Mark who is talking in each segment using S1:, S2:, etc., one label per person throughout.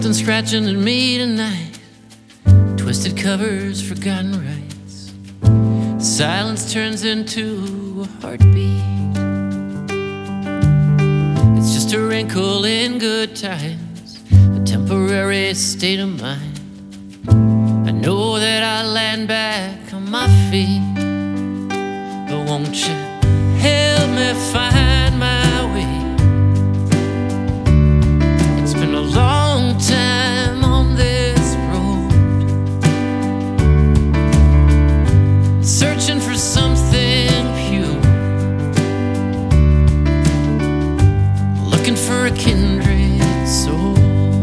S1: Something scratching at me tonight. Twisted covers, forgotten rights. Silence turns into a heartbeat. It's just a wrinkle in good times, a temporary state of mind. I know that I'll land back on my feet, but won't you help me find my way? It's been a long time on this road, searching for something pure, looking for a kindred soul,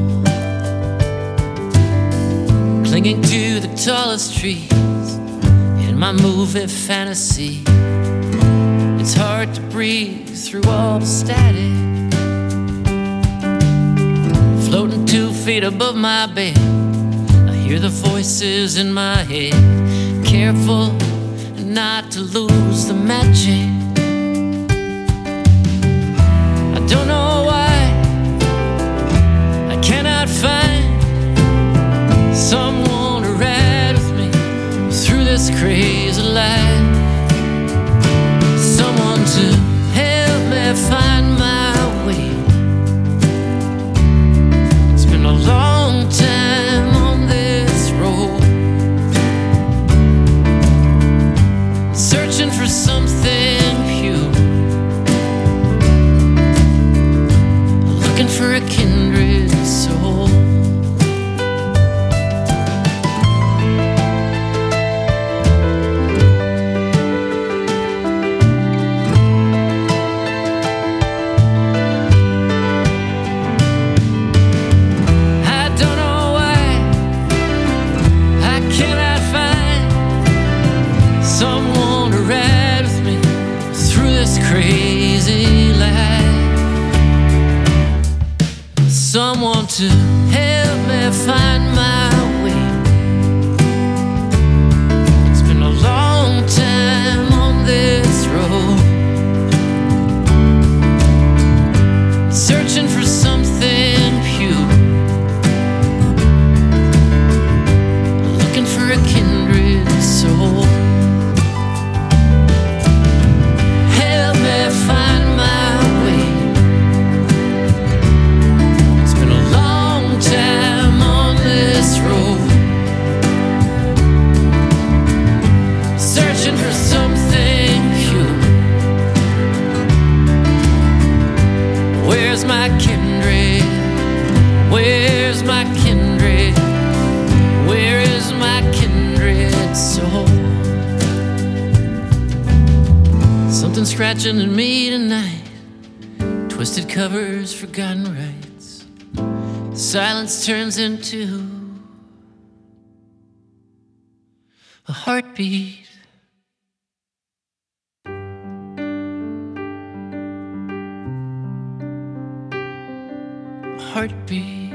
S1: clinging to the tallest trees in my movie fantasy. It's hard to breathe through all the static, floating 2 feet above my bed. I hear the voices in my head, careful not to lose the magic. I don't know why I cannot find someone to ride with me through this crazy life, someone to help me find my way. It's been a long time on this road, searching for something pure, looking for a kindred soul. Someone to ride with me through this crazy life, someone to help me find my way. It's been a long time on this road, searching for something pure, looking for a kindred soul. For something pure, where's my kindred? Where's my kindred? Where is my kindred soul? Something scratching at me tonight. Twisted covers, forgotten rights. Silence turns into a heartbeat. Heartbeat.